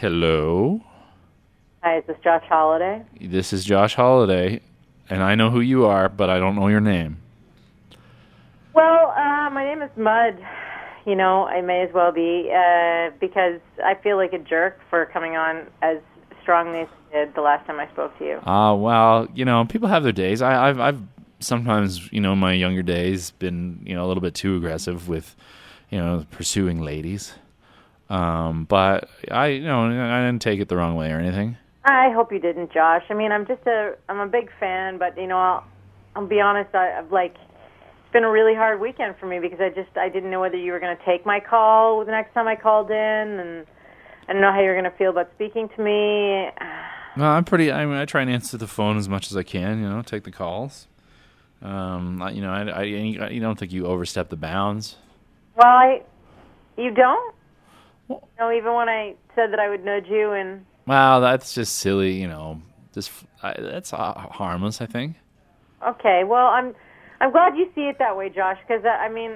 Hello. Hi, is this Josh Holiday? This is Josh Holiday, and I know who you are, but I don't know your name. Well, my name is Mud. You know, I may as well be, because I feel like a jerk for coming on as strongly as I did the last time I spoke to you. Well, people have their days. I've sometimes, in my younger days, been, a little bit too aggressive with, pursuing ladies. But I didn't take it the wrong way or anything. I hope you didn't, Josh. I mean, I'm a big fan, but I'll be honest. It's been a really hard weekend for me because I didn't know whether you were going to take my call the next time I called in, and I don't know how you're going to feel about speaking to me. Well, I try and answer the phone as much as I can. Take the calls. I don't think you overstep the bounds. Well, you don't. Even when I said that I would nudge you and. Well, that's just silly, that's harmless, I think. Okay, well, I'm glad you see it that way, Josh, because,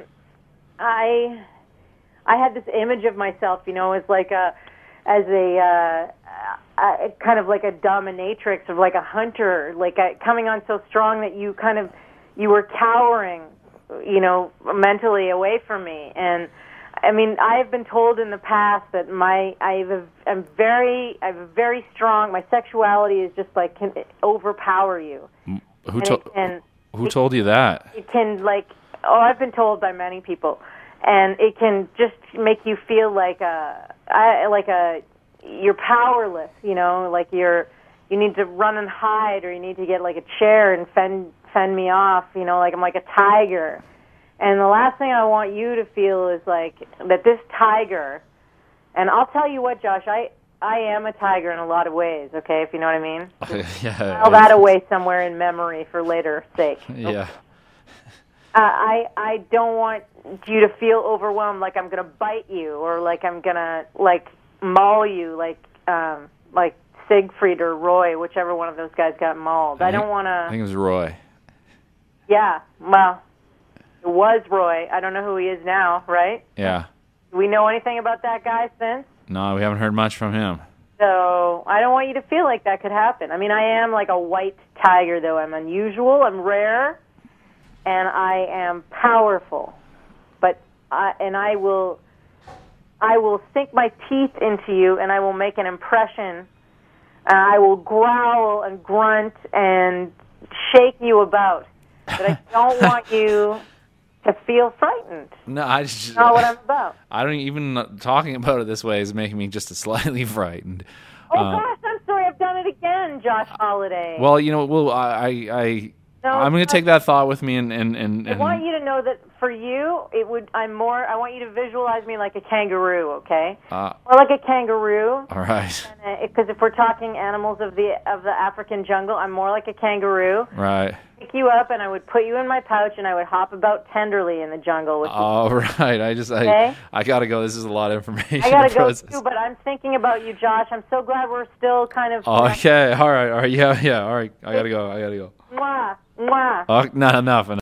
I had this image of myself, as a kind of like a dominatrix or like a hunter, coming on so strong that you were cowering, mentally away from me. And I mean, I've been told in the past that I have a very strong, my sexuality is just can overpower you. Who told you that? It can I've been told by many people, and it can just make you feel you're powerless. You need to run and hide, or you need to get a chair and fend me off. I'm like a tiger. And the last thing I want you to feel is that this tiger, and I'll tell you what, Josh, I am a tiger in a lot of ways, okay, if you know what I mean? Yeah. File that away somewhere in memory for later sake. Yeah. I don't want you to feel overwhelmed like I'm going to bite you or I'm going to maul you like Siegfried or Roy, whichever one of those guys got mauled. I don't want to... I think it was Roy. Yeah, well... It was Roy. I don't know who he is now, right? Yeah. Do we know anything about that guy since? No, we haven't heard much from him. So I don't want you to feel like that could happen. I mean, I am like a white tiger, though. I'm unusual, I'm rare, and I am powerful. But I will sink my teeth into you, and I will make an impression. I will growl and grunt and shake you about. But I don't want you to feel frightened. No, That's not what I'm about. I don't even talking about it this way is making me just slightly frightened. Oh gosh, I'm sorry. I've done it again, Josh Holiday. Well, I'm going to take that thought with me and I want you to know that for you, I want you to visualize me like a kangaroo, okay? Or like a kangaroo. All right. Because if we're talking animals of the African jungle, I'm more like a kangaroo. Right. Pick you up, and I would put you in my pouch, and I would hop about tenderly in the jungle with you. All right. I got to go. This is a lot of information. I got to go too, but I'm thinking about you, Josh. I'm so glad we're still kind of... Okay. All right. Yeah. All right. I got to go. Mwah. Mwah. Oh, not enough.